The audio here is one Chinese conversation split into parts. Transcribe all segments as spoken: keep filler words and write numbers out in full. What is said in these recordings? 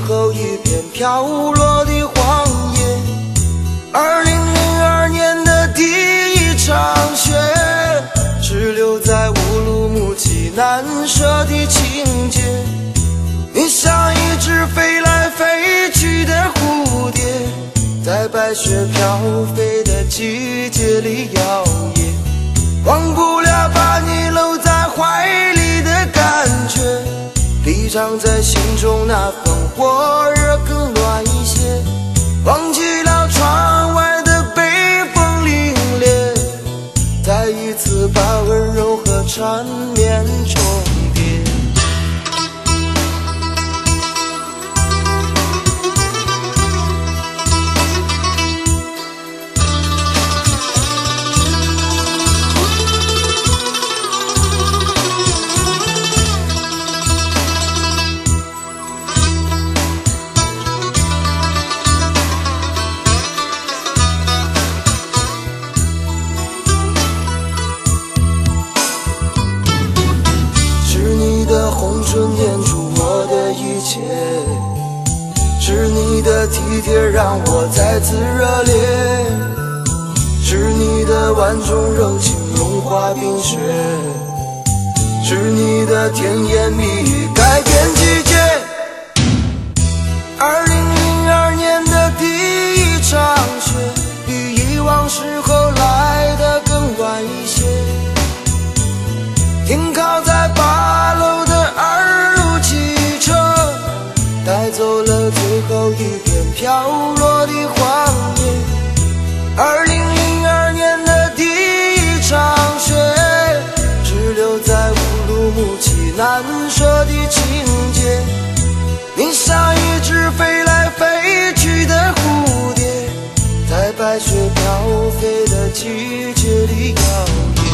后一片飘落的荒野。二零零二年的第一场雪，只留在乌鲁木齐难舍的情节。你像一只飞来飞去的蝴蝶，在白雪飘飞的季节里摇曳，忘不了把你搂在怀里的感觉，比藏在心中那份火热更暖一些。忘记了窗外的北风凛冽，再一次把温柔和缠绵重叠。红唇念出我的一切，是你的体贴让我再次热烈，是你的万种柔情融化冰雪，是你的甜言蜜语改变季节。二零零二年的第一场雪，比以往时候来的更晚一些，停靠在八楼的二路汽车，带走了最后一片飘落的荒野。二零零二年的第一场雪，只留在乌鲁木齐难舍的情节。你像一只飞来飞去的蝴蝶，在白雪飘飞的季节里摇曳。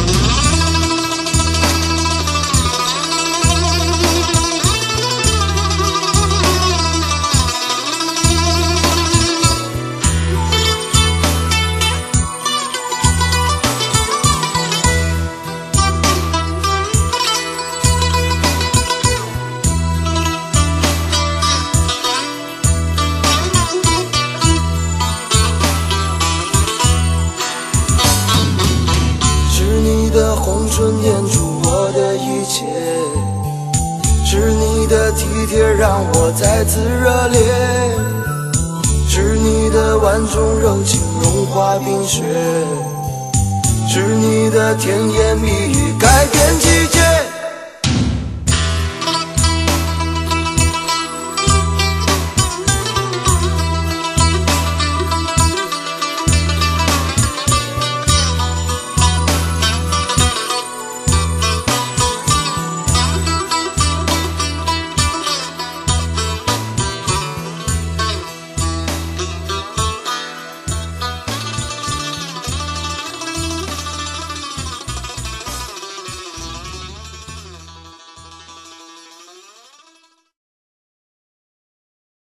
红唇念出我的一切，是你的体贴让我再次热烈，是你的万种柔情融化冰雪，是你的甜言蜜语改变季节。